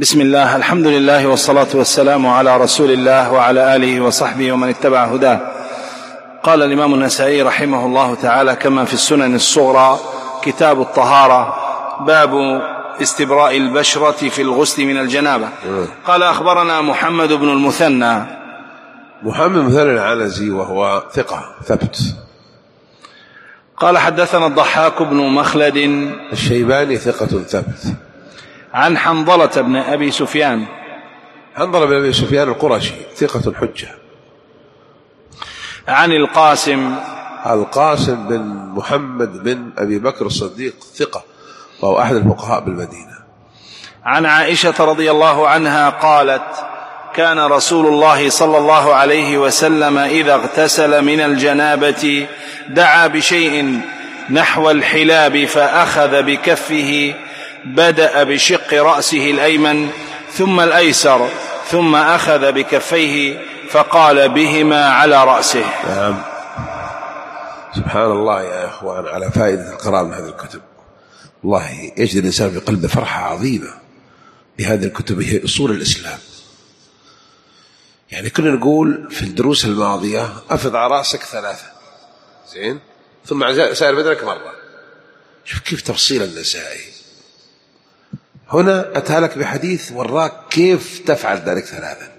بسم الله، الحمد لله والصلاة والسلام على رسول الله وعلى آله وصحبه ومن اتبع هداه. قال الإمام النسائي رحمه الله تعالى كما في السنن الصغرى: كتاب الطهارة، باب استبراء البشرة في الغسل من الجنابة. قال: أخبرنا محمد بن المثنى العنزي وهو ثقة ثبت. قال: حدثنا الضحاك بن مخلد الشيباني ثقة ثبت. عن حنظلة بن أبي سفيان. حنظلة بن أبي سفيان القرشي ثقة حجة. عن القاسم بن محمد بن أبي بكر الصديق ثقة، وهو أحد الفقهاء بالمدينة. عن عائشة رضي الله عنها قالت: كان رسول الله صلى الله عليه وسلم إذا اغتسل من الجنابة دعا بشيء نحو الحلاب فأخذ بكفه، بدأ بشق رأسه الأيمن ثم الأيسر، ثم أخذ بكفيه فقال بهما على رأسه. نعم. سبحان الله يا إخوان على فائدة القراءة من هذه الكتب. والله يجد الإنسان في قلبه فرحة عظيمة بهذه الكتب، هي أصول الإسلام. يعني كنا نقول في الدروس الماضية: أفض على رأسك 3 زين، ثم سائر بدنك مرة. شوف كيف تفصيل النسائي. هنا أتى لك بحديث وراك كيف تفعل ذلك 3.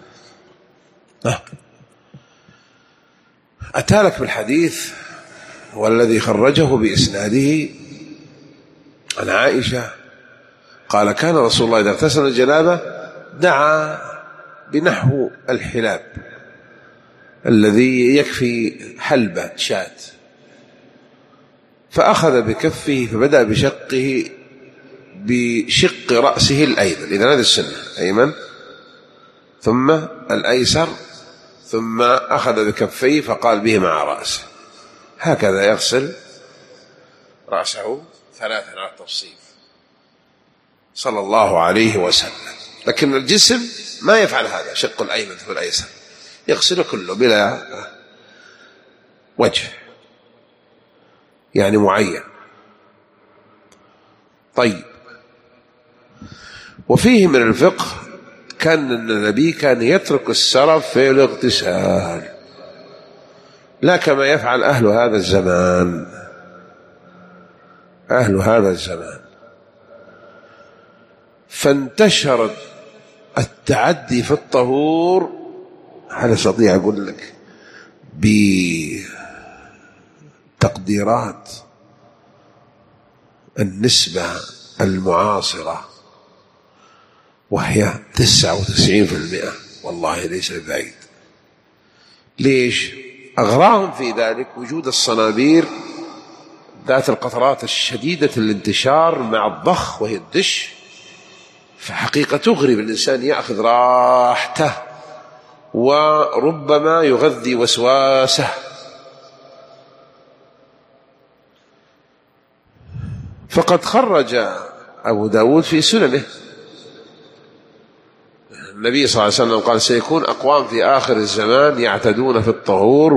أتى لك بالحديث والذي خرجه بإسناده عن عائشة قال: كان رسول الله إذا اغتسل الجنابة دعا بنحو الحلاب الذي يكفي حلبة شاة، فأخذ بكفه فبدأ بشق رأسه الأيمن. إذن هذه السنة: أيمن ثم الأيسر، ثم أخذ بكفيه فقال به مع رأسه. هكذا يغسل رأسه 3 على التفصيل صلى الله عليه وسلم. لكن الجسم ما يفعل هذا، شق الأيمن ثم الأيسر، يغسل كله بلا وجه يعني معين. طيب، وفيه من الفقه كان النبي كان يترك السرف في الاغتسال، لا كما يفعل أهل هذا الزمان. فانتشر التعدي في الطهور، هل أستطيع أقول لك بتقديرات النسبة المعاصرة، وهي 99%، والله ليس ببعيد. ليش؟ أغراهم في ذلك وجود الصنابير ذات القطرات الشديدة الانتشار مع الضخ وهي الدش، فحقيقة تغرب الإنسان يأخذ راحته وربما يغذي وسواسه. فقد خرج أبو داود في سننه النبي صلى الله عليه وسلم قال: سيكون أقوام في آخر الزمان يعتدون في الطهور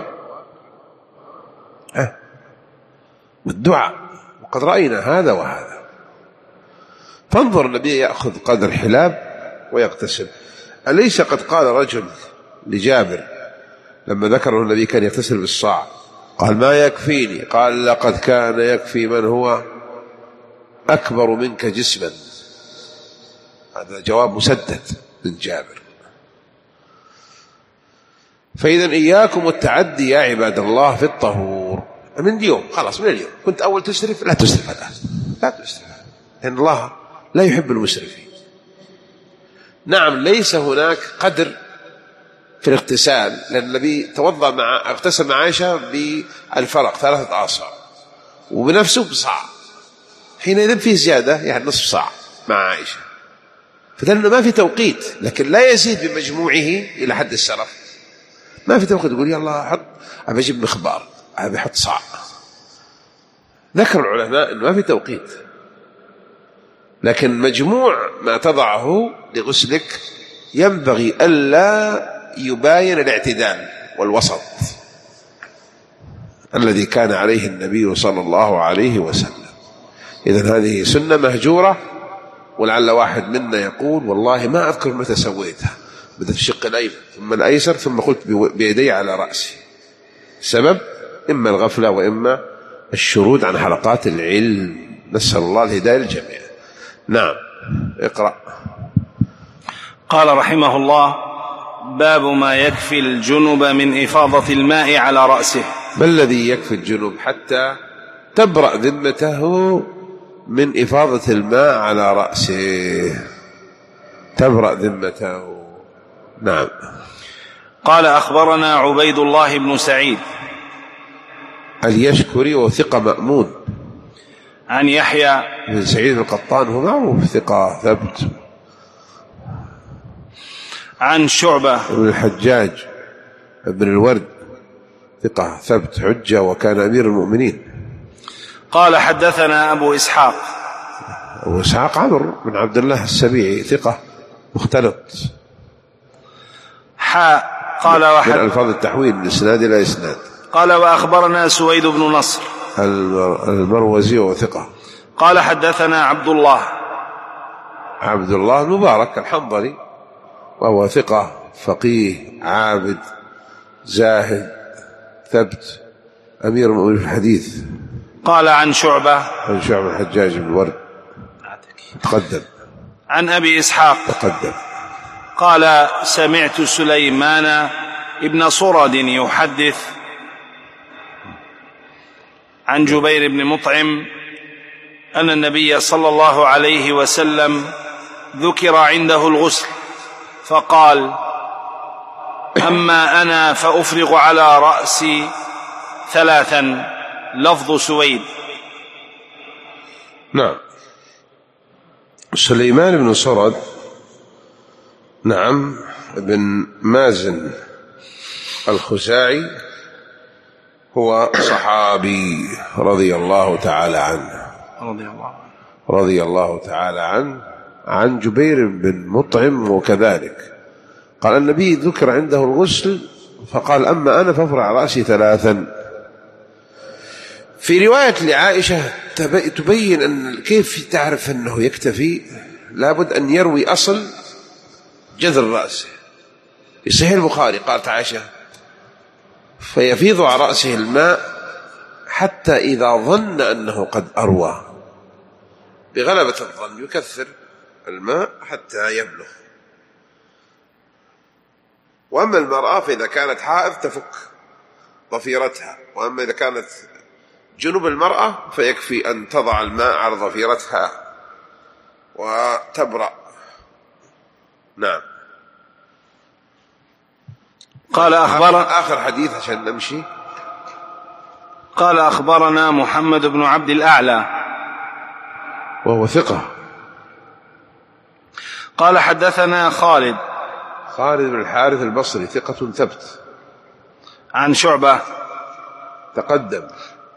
والدعاء، وقد رأينا هذا وهذا. فانظر، النبي يأخذ قدر حلاب ويغتسل. أليس قد قال رجل لجابر لما ذكره النبي كان يغتسل بالصاع، قال: ما يكفيني؟ قال: لقد كان يكفي من هو أكبر منك جسما. هذا جواب مسدد من جابر. فإذا إياكم التعدي يا عباد الله في الطهور. من اليوم خلاص، من اليوم كنت أول تسرف، لا تسرف الآن، لا تسرف، لأن الله لا يحب المسرفين. نعم، ليس هناك قدر في الاغتسال، لأن النبي اغتسل مع عائشة بالفرق 3 أعصار وبنفسه بصاع، حينئذ فيه زيادة يعني نصف صاع مع عائشة، فدلنا ما في توقيت، لكن لا يزيد بمجموعه إلى حد السرف. ما في توقيت تقول يلا حط، أبي أجيب مخبار، أبي أحط صاع. ذكر العلماء أنه ما في توقيت، لكن مجموع ما تضعه لغسلك ينبغي ألا يباين الاعتدال والوسط الذي كان عليه النبي صلى الله عليه وسلم. إذن هذه سنة مهجورة ولعل واحد منا يقول والله ما أذكر متى سويتها، بدأت في الشق الأيمن ثم الأيسر ثم قلت بيدي على رأسي. سبب إما الغفلة وإما الشرود عن حلقات العلم. نسأل الله الهداية للجميع. نعم، اقرأ. قال رحمه الله: باب ما يكفي الجنب من إفاضة الماء على رأسه. ما الذي يكفي الجنب حتى تبرأ ذمته من إفاضة الماء على رأسه؟ تبرأ ذمته. نعم. قال: أخبرنا عبيد الله بن سعيد اليشكري وثقة مأمون، عن يحيى بن سعيد القطان، هو معروف ثقة ثبت. عن شعبة بن الحجاج بن الورد ثقة ثبت حجة وكان أمير المؤمنين. قال: حدثنا أبو إسحاق. أبو إسحاق عمرو بن عبد الله السبيعي ثقة مختلط. قال: من ألفاظ التحويل من إسناد إلى إسناد. قال: وأخبرنا سويد بن نصر المروزي وثقة. قال: حدثنا عبد الله المبارك الحنظلي وهو ثقة فقيه عابد زاهد ثبت أمير المؤمنين في الحديث. قال: عن شعبة الحجاج بن الورد تقدم. عن أبي إسحاق تقدم. قال: سمعت سليمان ابن صرد يحدث عن جبير بن مطعم أن النبي صلى الله عليه وسلم ذكر عنده الغسل فقال: أما أنا فأفرغ على رأسي 3. لفظ سويد. نعم. سليمان بن صرد، نعم، بن مازن الخزاعي، هو صحابي رضي الله تعالى عنه عن جبير بن مطعم وكذلك. قال النبي ذكر عنده الغسل فقال: أما أنا فافرغ على رأسي 3. في رواية لعائشة تبين أن كيف تعرف أنه يكتفي، لابد أن يروي أصل جذر رأسه. في صحيح البخاري قالت عائشة: فيفيض على رأسه الماء حتى إذا ظن أنه قد أروى. بغلبة الظن يكثر الماء حتى يبلغ. وأما المرأة فإذا كانت حائض تفك ضفيرتها، وأما إذا كانت جنب المرأة فيكفي أن تضع الماء على ضفيرتها وتبرأ. نعم. قال: آخر حديث عشان نمشي. قال: أخبرنا محمد بن عبد الأعلى وهو ثقة. قال: حدثنا خالد بن الحارث البصري ثقة ثبت. عن شعبة تقدم.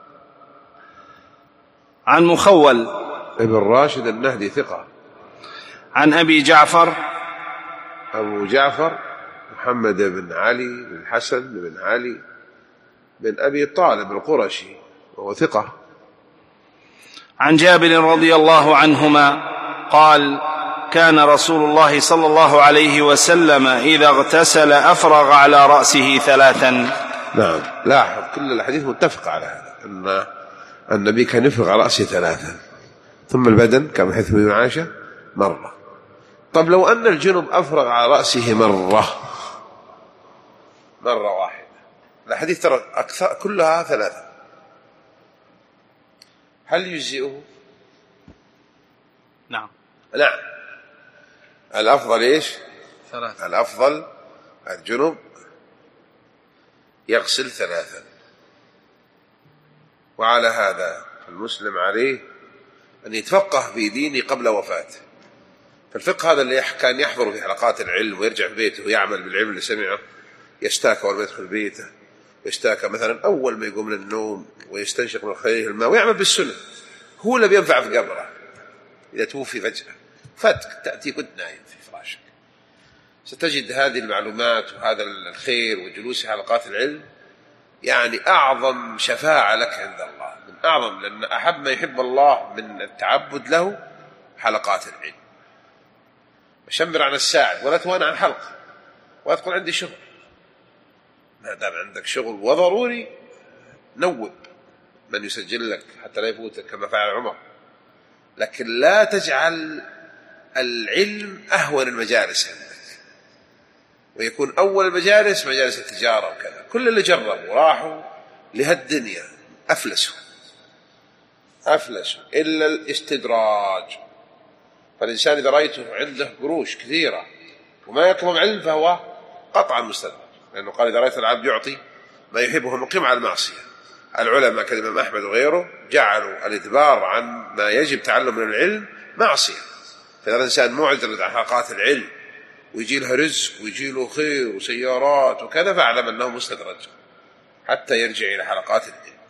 عن مخول ابن راشد النهدي ثقة. عن أبي جعفر أبو جعفر محمد بن علي بن حسن بن علي بن أبي طالب القرشي وهو ثقة. عن جابر رضي الله عنهما قال: كان رسول الله صلى الله عليه وسلم إذا اغتسل أفرغ على رأسه 3. نعم. لاحظ كل الحديث متفق على هذا، أن النبي كان يفرغ على رأسه 3 ثم البدن كما حيث ابن عائشة مرة. طب لو أن الجنب أفرغ على رأسه مرة واحدة، الحديث ترى أكثر كلها 3، هل يجزئه؟ نعم. الأفضل إيش؟ 3. الأفضل الجنب يغسل 3. وعلى هذا المسلم عليه أن يتفقه في دينه قبل وفاته. فالفقه هذا اللي كان يحضر في حلقات العلم ويرجع في بيته ويعمل بالعلم اللي سمعه، يستاك أول ما يدخل بيته، يستاك مثلا أول ما يقوم من النوم ويستنشق من خليه الماء ويعمل بالسنة، هو اللي بينفع في قبره إذا توفي فجأة. فتك تأتي كنت نايم في فراشك، ستجد هذه المعلومات وهذا الخير وجلوس حلقات العلم يعني أعظم شفاعة لك عند الله، من أعظم، لأن أحب ما يحب الله من التعبد له حلقات العلم. شمر عن الساعد ولا توانى عن حلقة ولا تقول عندي شغل. ما دام عندك شغل وضروري نوب من يسجل لك حتى لا يفوتك كما فعل عمر، لكن لا تجعل العلم أهون المجالس عندك، ويكون أول المجالس مجالس التجارة وكذا. كل اللي جربوا وراحوا لهالدنيا أفلسوا إلا الاستدراج. فالإنسان إذا رأيته عنده قروش كثيرة وما يطلب علم فهو قطعا مستدرج، لأنه قال إذا رأيت العبد يعطي ما يحبه مقيم على المعصية. العلماء كالإمام أحمد وغيره جعلوا الإدبار عن ما يجب تعلم من العلم معصية. فإذا الإنسان معترض عن حلقات العلم ويجي لها رزق ويجي له خير وسيارات وكذا فاعلم أنه مستدرج حتى يرجع إلى حلقات العلم.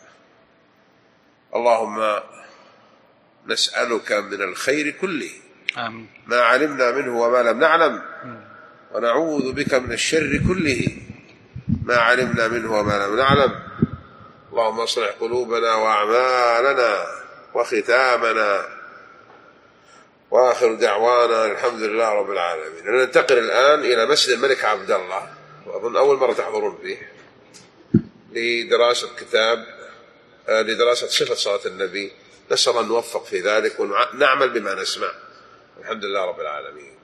اللهم نسألك من الخير كله آمين. ما علمنا منه وما لم نعلم، ونعوذ بك من الشر كله ما علمنا منه وما لم نعلم. اللهم اصلح قلوبنا وأعمالنا وختامنا، وآخر دعوانا الحمد لله رب العالمين. ننتقل الآن إلى مسجد الملك عبد الله، وأظن أول مرة تحضرون فيه، لدراسة صفة صلاة النبي. نسأل الله أن نوفق في ذلك ونعمل بما نسمع. الحمد لله رب العالمين.